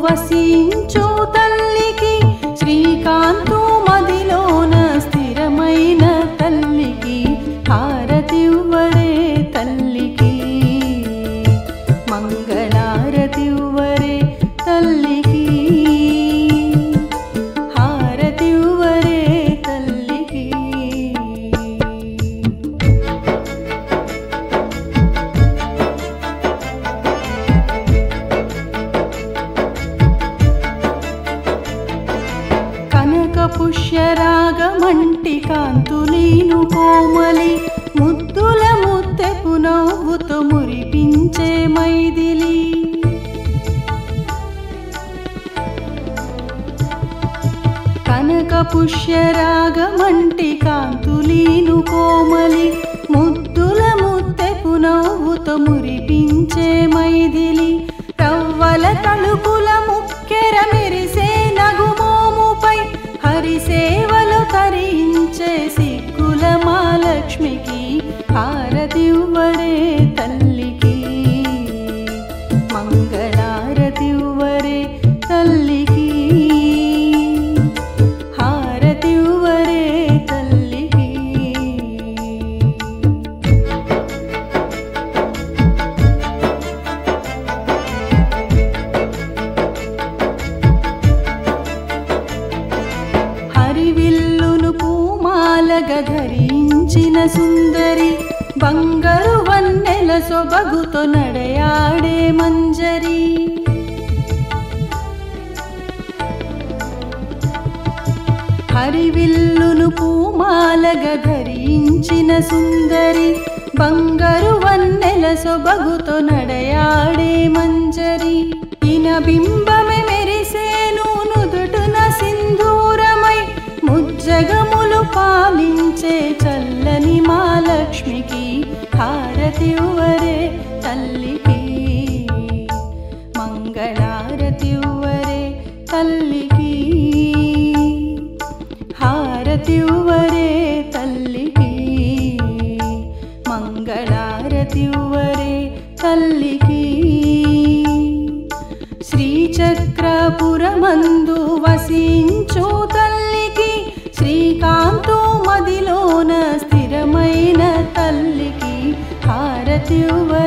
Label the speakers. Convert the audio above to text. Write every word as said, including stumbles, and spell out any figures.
Speaker 1: వసించు తల్లికి శ్రీకాంతు మదిలోన స్థిరమైన తల్లికి హారతివ్వరే తల్లికి మంగళారతివ్వరే తల్లికి హారతివ్వరే తల్లికి. పుష్యరాగమంటి కాంతులీను కోమలి ముద్దుల ముత్తెపు నవ్వుతో మురిపించే మైదిలి కనక పుష్యరాగమంటి కాంతులీను కోమలి ముద్దుల ముత్తెపు నవ్వుతో మురిపించే మైదిలి రవ్వల తలుపుల ముక్కెర మెరిసే నగుమోముపై హరిసేవలు తరించే సిగ్గుల మహాలక్ష్మికి హారతివ్వరే తల్లికి మంగళారతివ్వరే తల్లికి హారతివ్వరే తల్లికి. హరివిల్లును పూమాలగా ధరించిన సుందరి బంగారు వన్నెల సొబగుతో నడయాడే మంజరి హరివిల్లును పూమాలగా ధరించిన సుందరి బంగారు వన్నెల సొబగుతో నడయాడే మంజరి ఇన బింబమే మెరిసేను నుదుటున సింధూరమై ముజ్జగములు పాలించే చల్లని మహాలక్ష్మికి హారతివ్వరే తల్లికి మంగళారతివ్వరే తల్లికి హారతివ్వరే తల్లికి మంగళారతివ్వరే తల్లికి. శ్రీచక్రపురమందు వసించు తల్లికి శ్రీకాంతు మదిలోన స్థిరమైన తల్లికి హారతివ్వరే